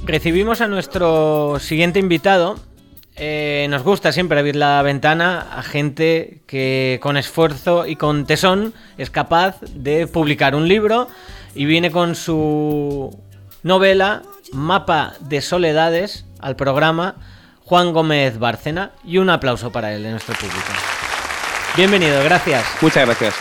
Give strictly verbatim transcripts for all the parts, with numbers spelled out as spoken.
recibimos a nuestro siguiente invitado. Eh, nos gusta siempre abrir la ventana a gente que con esfuerzo y con tesón es capaz de publicar un libro y viene con su novela Mapa de Soledades al programa Juan Gómez Bárcena, y un aplauso para él de nuestro público. Bienvenido, gracias. Muchas gracias.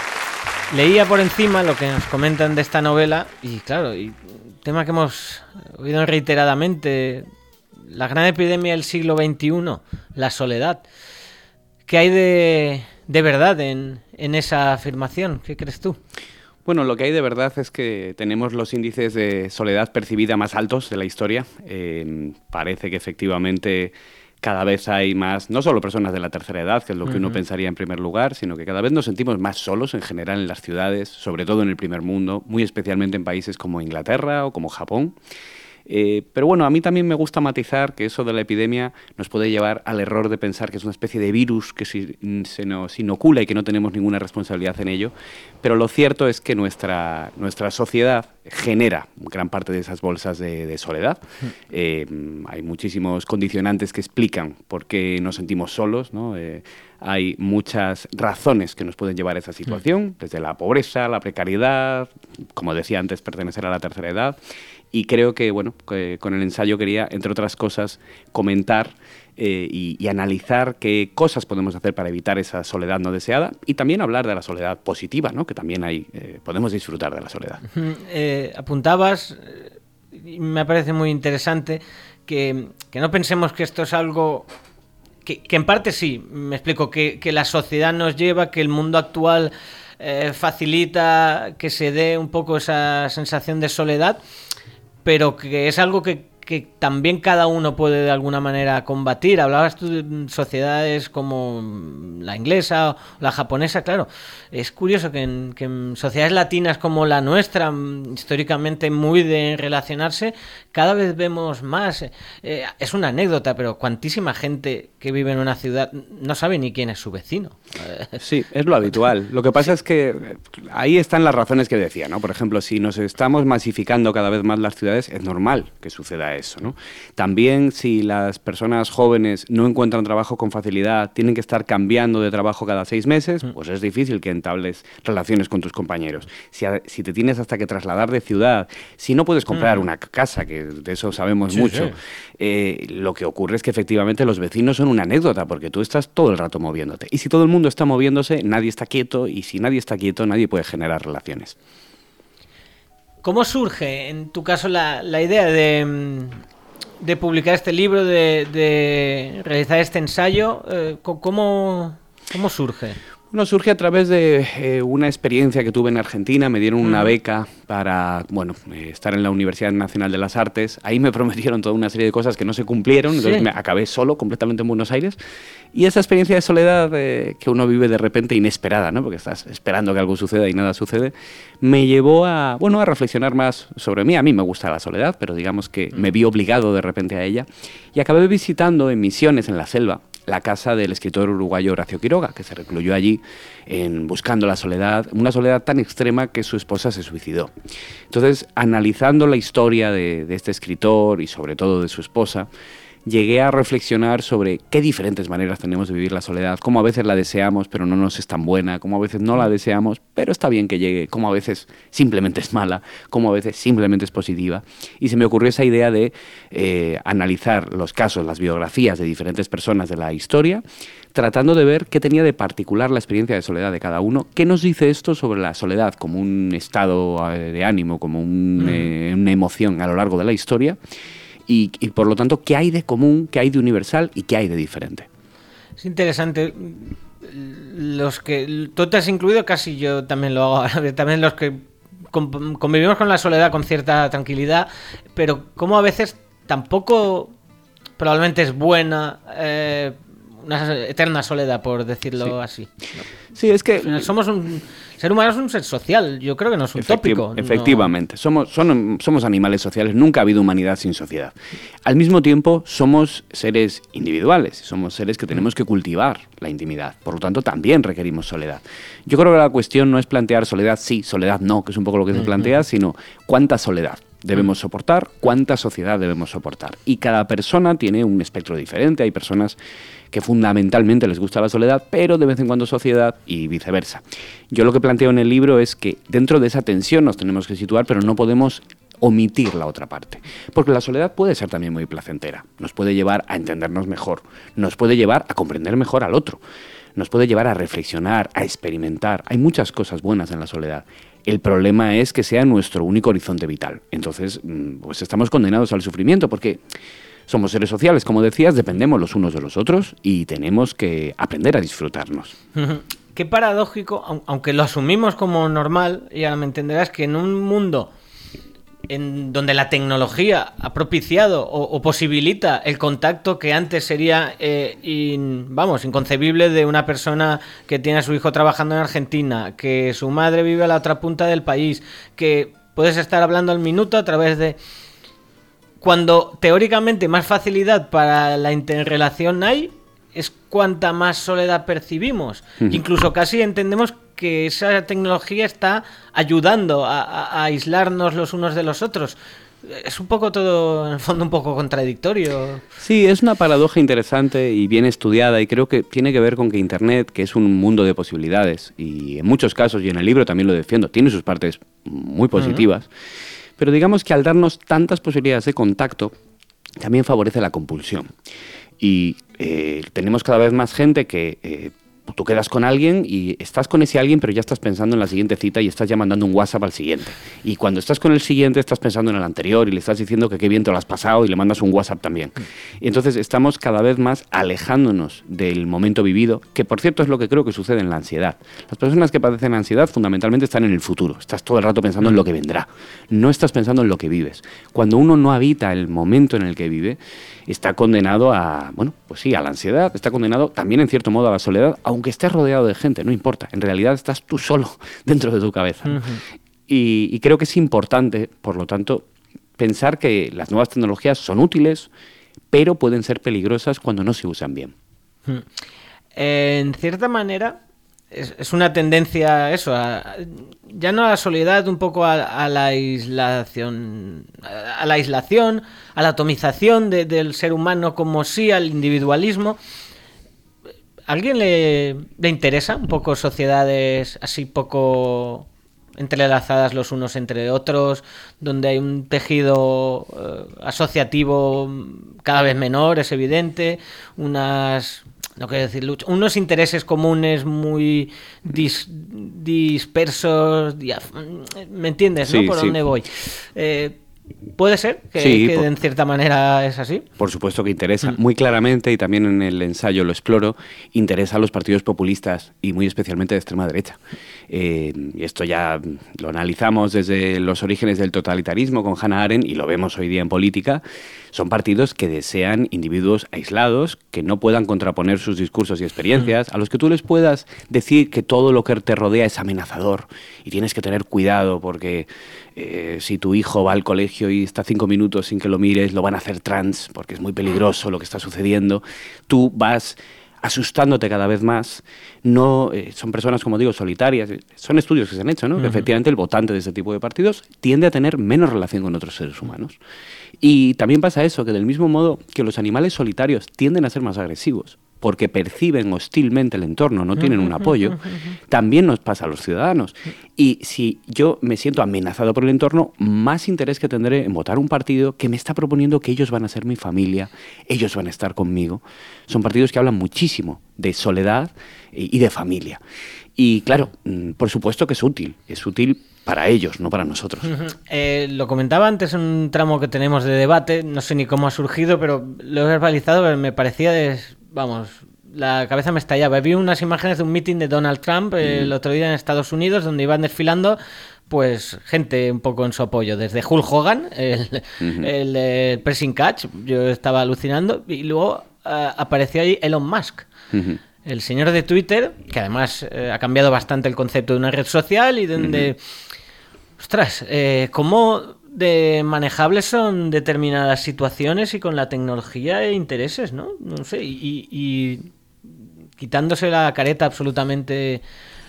Leía por encima lo que nos comentan de esta novela y claro, y tema que hemos oído reiteradamente, la gran epidemia del siglo veintiuno, la soledad. ¿Qué hay de, de verdad en, en esa afirmación? ¿Qué crees tú? Bueno, lo que hay de verdad es que tenemos los índices de soledad percibida más altos de la historia. Eh, parece que efectivamente cada vez hay más, no solo personas de la tercera edad, que es lo que uh-huh. uno pensaría en primer lugar, sino que cada vez nos sentimos más solos en general en las ciudades, sobre todo en el primer mundo, muy especialmente en países como Inglaterra o como Japón. Eh, pero bueno, a mí también me gusta matizar que eso de la epidemia nos puede llevar al error de pensar que es una especie de virus que si, se nos inocula y que no tenemos ninguna responsabilidad en ello. Pero lo cierto es que nuestra, nuestra sociedad genera gran parte de esas bolsas de, de soledad. Eh, hay muchísimos condicionantes que explican por qué nos sentimos solos, ¿no? Eh, hay muchas razones que nos pueden llevar a esa situación, desde la pobreza, la precariedad, como decía antes, pertenecer a la tercera edad. Y creo que, bueno, que con el ensayo quería, entre otras cosas, comentar eh, y, y analizar qué cosas podemos hacer para evitar esa soledad no deseada y también hablar de la soledad positiva, ¿no? Que también hay, eh, podemos disfrutar de la soledad. Eh, apuntabas, y me parece muy interesante, que, que no pensemos que esto es algo... Que, que en parte sí, me explico, que, que la sociedad nos lleva, que el mundo actual eh, facilita que se dé un poco esa sensación de soledad, pero que es algo que, que también cada uno puede de alguna manera combatir. Hablabas tú de sociedades como la inglesa o la japonesa, claro. Es curioso que en, que en sociedades latinas como la nuestra, históricamente muy de relacionarse, cada vez vemos más. Eh, es una anécdota, pero cuantísima gente que vive en una ciudad no sabe ni quién es su vecino. Sí, es lo habitual. Lo que pasa sí. es que ahí están las razones que decía, ¿no? Por ejemplo, si nos estamos masificando cada vez más las ciudades, es normal que suceda eso, ¿no? También si las personas jóvenes no encuentran trabajo con facilidad, tienen que estar cambiando de trabajo cada seis meses, pues es difícil que entables relaciones con tus compañeros. Si, a, si te tienes hasta que trasladar de ciudad, si no puedes comprar mm. una casa, que de eso sabemos sí, mucho, sí. Eh, lo que ocurre es que efectivamente los vecinos son una anécdota, porque tú estás todo el rato moviéndote. Y si todo el mundo está moviéndose, nadie está quieto, y si nadie está quieto, nadie puede generar relaciones. ¿Cómo surge, en tu caso, la, la idea de, de publicar este libro, de, de realizar este ensayo? Eh, ¿cómo, ¿Cómo surge? Bueno, surge a través de eh, una experiencia que tuve en Argentina. Me dieron una beca para, bueno, eh, estar en la Universidad Nacional de las Artes. Ahí me prometieron toda una serie de cosas que no se cumplieron, sí. entonces me acabé solo, completamente en Buenos Aires. Y esa experiencia de soledad eh, que uno vive de repente inesperada, ¿no? Porque estás esperando que algo suceda y nada sucede, me llevó a, bueno, a reflexionar más sobre mí. A mí me gusta la soledad, pero digamos que me vi obligado de repente a ella. Y acabé visitando en Misiones, en la selva, la casa del escritor uruguayo Horacio Quiroga, que se recluyó allí en buscando la soledad, una soledad tan extrema que su esposa se suicidó. Entonces, analizando la historia de, de este escritor y sobre todo de su esposa, llegué a reflexionar sobre qué diferentes maneras tenemos de vivir la soledad, cómo a veces la deseamos pero no nos es tan buena, cómo a veces no la deseamos pero está bien que llegue, cómo a veces simplemente es mala, cómo a veces simplemente es positiva. Y se me ocurrió esa idea de eh, analizar los casos, las biografías de diferentes personas de la historia, tratando de ver qué tenía de particular la experiencia de soledad de cada uno, qué nos dice esto sobre la soledad como un estado de ánimo, como un, mm. eh, una emoción a lo largo de la historia. Y, y por lo tanto, ¿qué hay de común, qué hay de universal y qué hay de diferente? Es interesante. Los que tú te has incluido, casi yo también lo hago, también los que convivimos con la soledad con cierta tranquilidad, pero como a veces tampoco probablemente es buena, eh, una eterna soledad, por decirlo sí. así, ¿no? Sí, es que somos un el ser humano es un ser social, yo creo que no es un Efecti- tópico. Efectivamente, no. somos, son, somos animales sociales, nunca ha habido humanidad sin sociedad. Al mismo tiempo, somos seres individuales, somos seres que tenemos que cultivar la intimidad, por lo tanto también requerimos soledad. Yo creo que la cuestión no es plantear soledad sí, soledad no, que es un poco lo que se plantea, sino cuánta soledad. debemos soportar, cuánta sociedad debemos soportar. Y cada persona tiene un espectro diferente. Hay personas que fundamentalmente les gusta la soledad, pero de vez en cuando sociedad y viceversa. Yo lo que planteo en el libro es que dentro de esa tensión nos tenemos que situar, pero no podemos omitir la otra parte. Porque la soledad puede ser también muy placentera. Nos puede llevar a entendernos mejor. Nos puede llevar a comprender mejor al otro. Nos puede llevar a reflexionar, a experimentar. Hay muchas cosas buenas en la soledad. El problema es que sea nuestro único horizonte vital. Entonces, pues estamos condenados al sufrimiento porque somos seres sociales, como decías, dependemos los unos de los otros y tenemos que aprender a disfrutarnos. Qué paradójico, aunque lo asumimos como normal, y ahora me entenderás, que en un mundo en donde la tecnología ha propiciado o, o posibilita el contacto que antes sería eh, in, vamos, inconcebible de una persona que tiene a su hijo trabajando en Argentina, que su madre vive a la otra punta del país, que puedes estar hablando al minuto a través de... Cuando teóricamente más facilidad para la interrelación hay, es cuanta más soledad percibimos. Uh-huh. Incluso casi entendemos que esa tecnología está ayudando a, a, a aislarnos los unos de los otros. Es un poco todo, en el fondo, un poco contradictorio. Sí, es una paradoja interesante y bien estudiada, y creo que tiene que ver con que Internet, que es un mundo de posibilidades, y en muchos casos, y en el libro también lo defiendo, tiene sus partes muy positivas, uh-huh. pero digamos que al darnos tantas posibilidades de contacto, también favorece la compulsión. Y eh, tenemos cada vez más gente que eh, tú quedas con alguien y estás con ese alguien, pero ya estás pensando en la siguiente cita y estás ya mandando un WhatsApp al siguiente. Y cuando estás con el siguiente estás pensando en el anterior y le estás diciendo que qué bien te lo has pasado y le mandas un WhatsApp también. Y entonces estamos cada vez más alejándonos del momento vivido, que por cierto es lo que creo que sucede en la ansiedad. Las personas que padecen ansiedad fundamentalmente están en el futuro. Estás todo el rato pensando en lo que vendrá. No estás pensando en lo que vives. Cuando uno no habita el momento en el que vive, está condenado a, bueno, pues sí, a la ansiedad, está condenado también en cierto modo a la soledad, aunque estés rodeado de gente, no importa, en realidad estás tú solo dentro de tu cabeza. Uh-huh. y, y creo que es importante, por lo tanto, pensar que las nuevas tecnologías son útiles, pero pueden ser peligrosas cuando no se usan bien. Uh-huh. Eh, en cierta manera, es, es una tendencia eso, a, ya no a la soledad, un poco a, a la aislación, a, a la aislación, a la atomización de, del ser humano, como sí al individualismo. ¿A alguien le, le interesa un poco sociedades así poco entrelazadas los unos entre otros, donde hay un tejido eh, asociativo cada vez menor, es evidente, unas... no quiero decir lucha, unos intereses comunes muy dis, dispersos, ¿me entiendes? Sí, ¿no? ¿Por sí. dónde voy? Eh, ¿Puede ser que, sí, que por, en cierta manera es así? Por supuesto que interesa, mm. muy claramente, y también en el ensayo lo exploro, interesa a los partidos populistas y muy especialmente de extrema derecha. Eh, esto ya lo analizamos desde los orígenes del totalitarismo con Hannah Arendt y lo vemos hoy día en política. Son partidos que desean individuos aislados, que no puedan contraponer sus discursos y experiencias, mm. a los que tú les puedas decir que todo lo que te rodea es amenazador y tienes que tener cuidado porque eh, si tu hijo va al colegio y está cinco minutos sin que lo mires, lo van a hacer trans porque es muy peligroso lo que está sucediendo. Tú vas asustándote cada vez más. No eh, son personas, como digo, solitarias. Son estudios que se han hecho, ¿no? Uh-huh. Que efectivamente el votante de ese tipo de partidos tiende a tener menos relación con otros seres humanos. Y también pasa eso, que del mismo modo que los animales solitarios tienden a ser más agresivos porque perciben hostilmente el entorno, no tienen un apoyo, también nos pasa a los ciudadanos. Y si yo me siento amenazado por el entorno, más interés que tendré en votar un partido que me está proponiendo que ellos van a ser mi familia, ellos van a estar conmigo. Son partidos que hablan muchísimo de soledad y de familia. Y claro, por supuesto que es útil, es útil para ellos, no para nosotros. Uh-huh. Eh, lo comentaba antes en un tramo que tenemos de debate, no sé ni cómo ha surgido, pero lo he verbalizado, pero me parecía de... Vamos, la cabeza me estallaba. Vi unas imágenes de un meeting de Donald Trump eh, mm. el otro día en Estados Unidos, donde iban desfilando pues gente un poco en su apoyo, desde Hulk Hogan, el, uh-huh. el, el pressing catch, yo estaba alucinando, y luego uh, apareció ahí Elon Musk, uh-huh. el señor de Twitter, que además eh, ha cambiado bastante el concepto de una red social y donde, uh-huh. ostras, eh, cómo de manejables son determinadas situaciones y con la tecnología e intereses, ¿no? No sé, y, y quitándose la careta absolutamente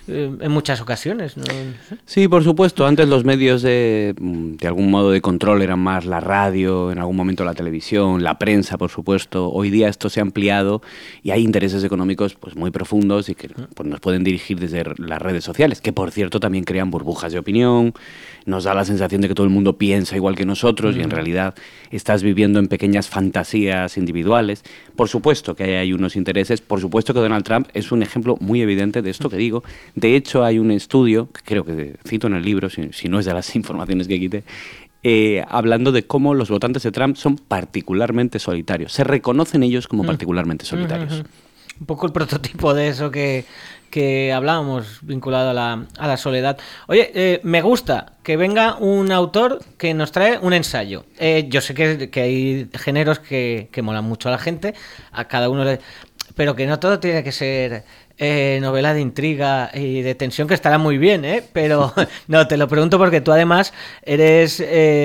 eh, en muchas ocasiones, ¿no? Sí, por supuesto. Antes los medios de, de algún modo de control eran más la radio, en algún momento la televisión, la prensa, por supuesto. Hoy día esto se ha ampliado y hay intereses económicos pues muy profundos y que pues, nos pueden dirigir desde las redes sociales, que por cierto también crean burbujas de opinión. Nos da la sensación de que todo el mundo piensa igual que nosotros mm. y en realidad estás viviendo en pequeñas fantasías individuales. Por supuesto que hay unos intereses, por supuesto que Donald Trump es un ejemplo muy evidente de esto que digo. De hecho, hay un estudio, que creo que cito en el libro, si, si no es de las informaciones que quité, eh, hablando de cómo los votantes de Trump son particularmente solitarios. Se reconocen ellos como mm. particularmente solitarios. Mm-hmm. Un poco el prototipo de eso que... que hablábamos vinculado a la, a la soledad. Oye, eh, me gusta que venga un autor que nos trae un ensayo. Eh, yo sé que, que hay géneros que, que molan mucho a la gente, a cada uno le... pero que no todo tiene que ser eh, novela de intriga y de tensión, que estará muy bien, ¿eh? Pero no, te lo pregunto porque tú además eres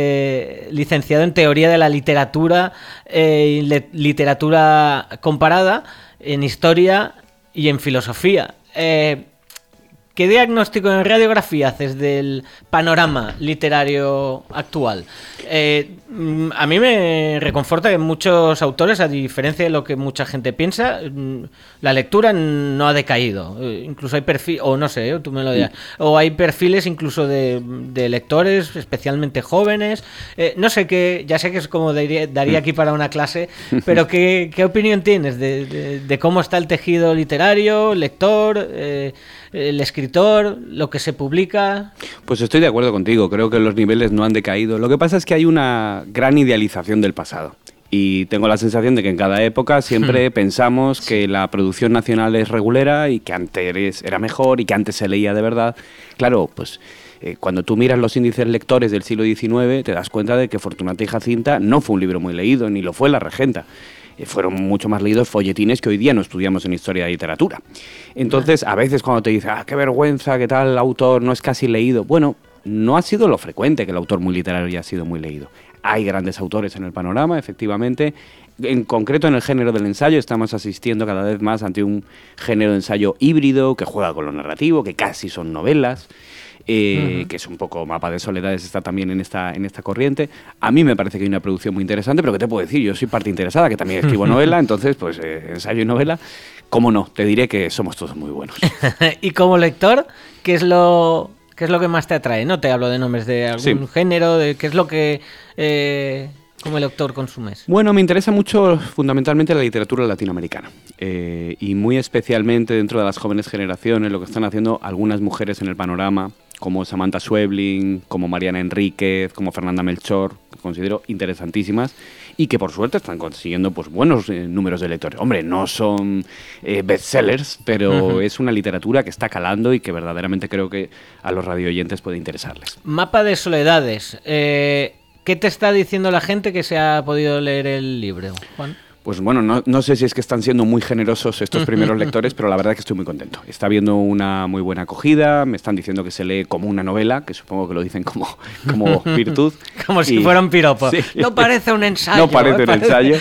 eh, licenciado en Teoría de la Literatura, eh, le, literatura comparada, en Historia y en Filosofía. Eh, ¿Qué diagnóstico en radiografía haces del panorama literario actual? Eh, a mí me reconforta que muchos autores, a diferencia de lo que mucha gente piensa, la lectura no ha decaído. Incluso hay perfiles, o no sé, tú me lo dirás, o hay perfiles incluso de, de lectores, especialmente jóvenes. Eh, no sé qué, ya sé que es como daría, daría aquí para una clase, pero ¿qué, qué opinión tienes de, de, de cómo está el tejido literario, lector, eh, el escritor, lo que se publica? Pues estoy de acuerdo contigo, creo que los niveles no han decaído. Lo que pasa es que hay una gran idealización del pasado. Y tengo la sensación de que en cada época siempre hmm. pensamos que la producción nacional es regulera y que antes era mejor y que antes se leía de verdad. Claro, pues eh, cuando tú miras los índices lectores del siglo diecinueve te das cuenta de que Fortunata y Jacinta no fue un libro muy leído, ni lo fue La Regenta. Eh, fueron mucho más leídos folletines que hoy día no estudiamos en historia de literatura. Entonces, a veces cuando te dicen, ah, qué vergüenza, que tal autor no es casi leído. Bueno, no ha sido lo frecuente que el autor muy literario haya sido muy leído. Hay grandes autores en el panorama, efectivamente. En concreto, en el género del ensayo, estamos asistiendo cada vez más ante un género de ensayo híbrido que juega con lo narrativo, que casi son novelas, eh, uh-huh. que es un poco Mapa de Soledades, está también en esta, en esta corriente. A mí me parece que hay una producción muy interesante, pero ¿qué te puedo decir? Yo soy parte interesada, que también escribo novela, entonces, pues, eh, ensayo y novela, ¿cómo no? Te diré que somos todos muy buenos. Y como lector, ¿qué es lo... ¿Qué es lo que más te atrae? No te hablo de nombres de algún sí. género, de qué es lo que eh, como lector consumes. Bueno, me interesa mucho fundamentalmente la literatura latinoamericana eh, y muy especialmente dentro de las jóvenes generaciones, lo que están haciendo algunas mujeres en el panorama, como Samantha Schweblin, como Mariana Enríquez, como Fernanda Melchor, que considero interesantísimas y que por suerte están consiguiendo pues buenos eh, números de lectores. Hombre, no son eh, bestsellers, pero uh-huh. es una literatura que está calando y que verdaderamente creo que a los radioyentes puede interesarles. Mapa de Soledades. Eh, ¿Qué te está diciendo la gente que se ha podido leer el libro, Juan? Pues bueno, no, no sé si es que están siendo muy generosos estos primeros lectores, pero la verdad es que estoy muy contento. Está habiendo una muy buena acogida, me están diciendo que se lee como una novela, que supongo que lo dicen como, como virtud. Como y, si fuera un piropo. Sí. No parece un ensayo. No parece un ensayo.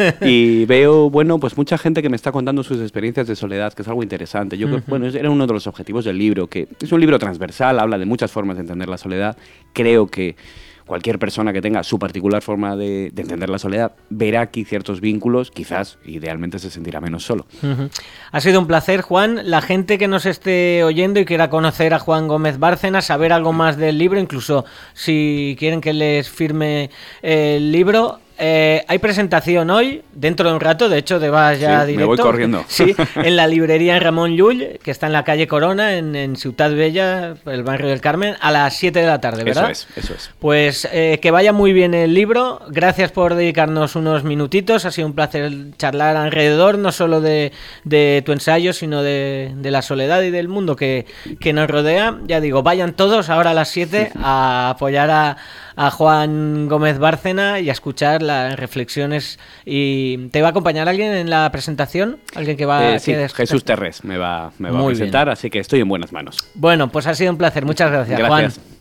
Y veo, bueno, pues mucha gente que me está contando sus experiencias de soledad, que es algo interesante. Yo, uh-huh. bueno, era uno de los objetivos del libro, que es un libro transversal, habla de muchas formas de entender la soledad. Creo que cualquier persona que tenga su particular forma de, de entender la soledad verá aquí ciertos vínculos, quizás idealmente se sentirá menos solo. Uh-huh. Ha sido un placer, Juan. La gente que nos esté oyendo y quiera conocer a Juan Gómez Bárcena, saber algo más del libro, incluso si quieren que les firme el libro, Eh, hay presentación hoy, dentro de un rato, de hecho te vas ya sí, directo. Me voy corriendo. Sí, en la librería Ramón Llull, que está en la calle Corona, en, en Ciutat Bella, el barrio del Carmen, a las siete de la tarde, ¿verdad? Eso es, eso es. Pues eh, que vaya muy bien el libro, gracias por dedicarnos unos minutitos, ha sido un placer charlar alrededor, no solo de, de tu ensayo, sino de, de la soledad y del mundo que, que nos rodea. Ya digo, vayan todos ahora a las siete a apoyar a, a Juan Gómez Bárcena y a escuchar las reflexiones. ¿Y te va a acompañar alguien en la presentación? ¿Alguien que va eh, sí, a Jesús Terrés me va, me va a presentar, bien. Así que estoy en buenas manos. Bueno, pues ha sido un placer. Muchas gracias, gracias. Juan.